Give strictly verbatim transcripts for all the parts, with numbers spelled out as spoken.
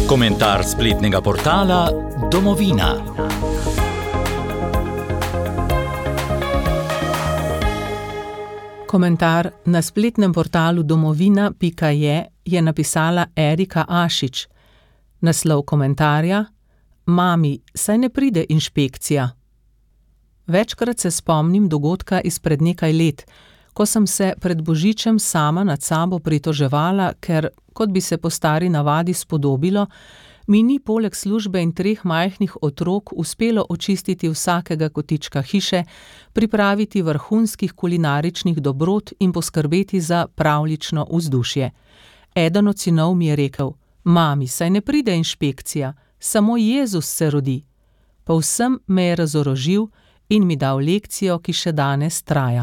Komentar spletnega portala Domovina. Komentar na spletnem portalu domovina pika je je napisala Erika Ašič. Naslov komentarja: Mami, saj ne pride inšpekcija. Večkrat se spomnim dogodka izpred nekaj let, ko sem se pred božičem sama nad sabo pritoževala, ker, kot bi se po stari navadi spodobilo, mi ni poleg službe in treh majhnih otrok uspelo očistiti vsakega kotička hiše, pripraviti vrhunskih kulinaričnih dobrot in poskrbeti za pravljično vzdušje. Eden od sinov mi je rekel: Mami, saj ne pride inšpekcija, samo Jezus se rodi. Povsem me je razorožil in mi dal lekcijo, ki še danes traja.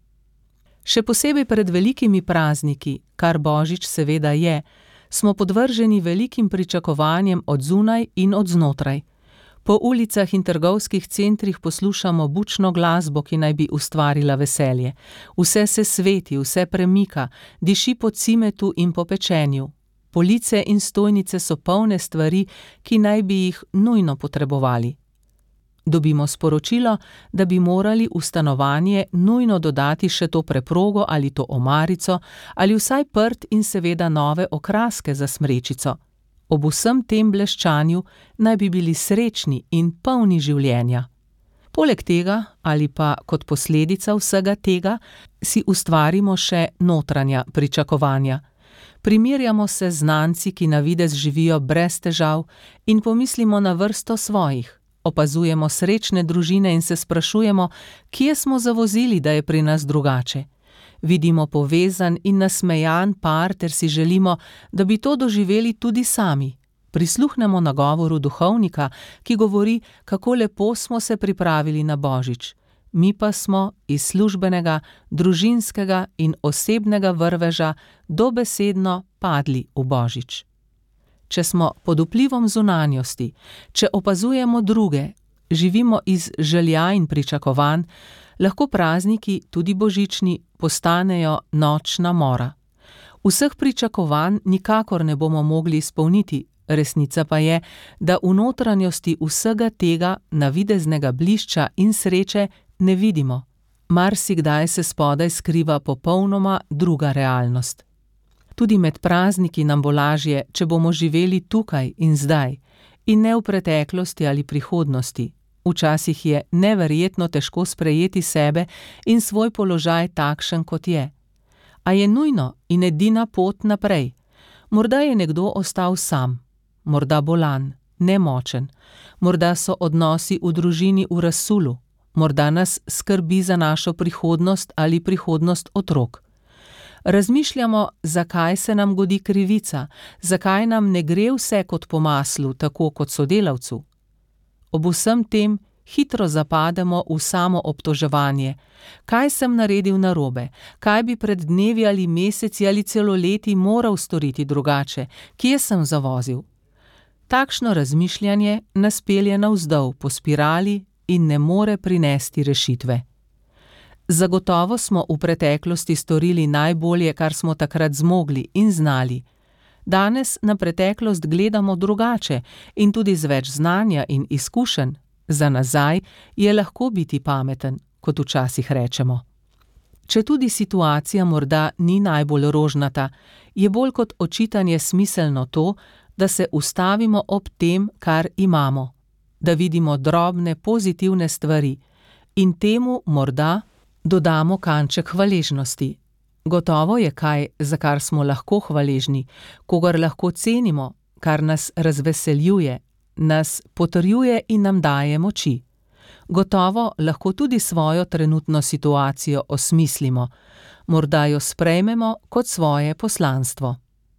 Še posebej pred velikimi prazniki, kar božič seveda je, smo podvrženi velikim pričakovanjem od zunaj in od znotraj. Po ulicah in trgovskih centrih poslušamo bučno glasbo, ki naj bi ustvarila veselje. Vse se sveti, vse premika, diši po cimetu in po pečenju. Police in stojnice so polne stvari, ki naj bi jih nujno potrebovali. Dobimo sporočilo, da bi morali v stanovanje nujno dodati še to preprogo ali to omarico, ali vsaj prt in seveda nove okraske za smrečico. Ob vsem tem bleščanju naj bi bili srečni in polni življenja. Poleg tega, ali pa kot posledica vsega tega, si ustvarimo še notranja pričakovanja. Primerjamo se z znanci, ki na videz živijo brez težav, in pomislimo na vrsto svojih. Opazujemo srečne družine in se sprašujemo, kje smo zavozili, da je pri nas drugače. Vidimo povezan in nasmejan par ter si želimo, da bi to doživeli tudi sami. Prisluhnemo nagovoru duhovnika, ki govori, kako lepo smo se pripravili na božič. Mi pa smo iz službenega, družinskega in osebnega vrveža dobesedno padli v božič. Če smo pod vplivom zunanjosti, če opazujemo druge, živimo iz želja in pričakovanj, lahko prazniki, tudi božični, postanejo nočna mora. Vseh pričakovanj nikakor ne bomo mogli izpolniti, resnica pa je, da v notranjosti vsega tega navideznega blišča in sreče ne vidimo. Marsikdaj se spodaj skriva popolnoma druga realnost. Tudi med prazniki nam bo lažje, če bomo živeli tukaj in zdaj, in ne v preteklosti ali prihodnosti. Včasih je neverjetno težko sprejeti sebe in svoj položaj takšen, kot je. A je nujno in edina pot naprej. Morda je nekdo ostal sam, morda bolan, nemočen, morda so odnosi v družini v razsulu, morda nas skrbi za našo prihodnost ali prihodnost otrok. Razmišljamo, zakaj se nam godi krivica, zakaj nam ne gre vse kot po maslu, tako kot sodelavcu. Ob vsem tem hitro zapademo v samo obtoževanje. Kaj sem naredil narobe? Kaj bi pred dnevi ali meseci ali celo leti moral storiti drugače? Kje sem zavozil? Takšno razmišljanje nas pelje navzdol po spirali in ne more prinesti rešitve. Zagotovo smo v preteklosti storili najbolje, kar smo takrat zmogli in znali. Danes na preteklost gledamo drugače in tudi z več znanja in izkušenj. Za nazaj je lahko biti pameten, kot včasih rečemo. Če tudi situacija morda ni najbolj rožnata, je bolj kot očitanje smiselno to, da se ustavimo ob tem, kar imamo, da vidimo drobne pozitivne stvari in temu morda dodamo kanček hvaležnosti. Gotovo je kaj, za kar smo lahko hvaležni, kogar lahko cenimo, kar nas razveseljuje, nas potrjuje in nam daje moči. Gotovo lahko tudi svojo trenutno situacijo osmislimo, morda jo sprejmemo kot svoje poslanstvo.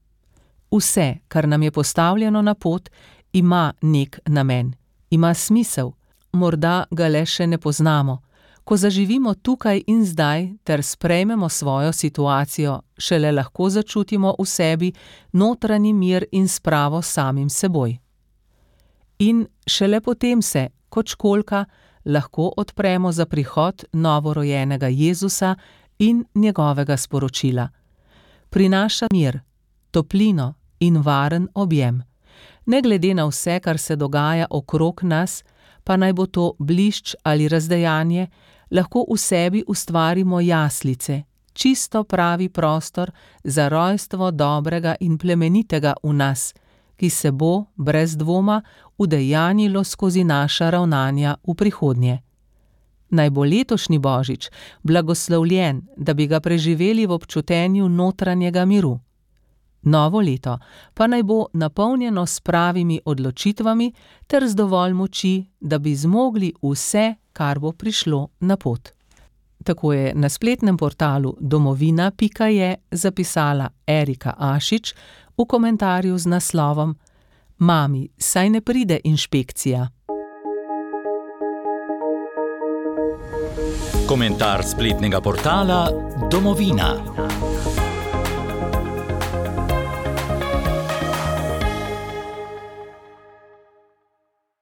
Vse, kar nam je postavljeno na pot, ima nek namen, ima smisel, morda ga le še ne poznamo. Ko zaživimo tukaj in zdaj ter sprejmemo svojo situacijo, šele lahko začutimo v sebi notranji mir in spravo samim seboj. In šele potem se, kot školjka, lahko odpremo za prihod novorojenega Jezusa in njegovega sporočila. Prinaša mir, toplino in varen objem. Ne glede na vse, kar se dogaja okrog nas, pa naj bo to blišč ali razdejanje, lahko v sebi ustvarimo jaslice, čisto pravi prostor za rojstvo dobrega in plemenitega v nas, ki se bo, brez dvoma, udejanjilo skozi naša ravnanja v prihodnje. Naj bo letošnji božič blagoslovljen, da bi ga preživeli v občutenju notranjega miru. Novo leto pa naj bo napolnjeno s pravimi odločitvami ter z dovolj moči, da bi zmogli vse, kar bo prišlo na pot. Tako je na spletnem portalu domovina pika je zapisala Erika Ašič v komentarju z naslovom Mami, saj ne pride inšpekcija. Komentar spletnega portala Domovina.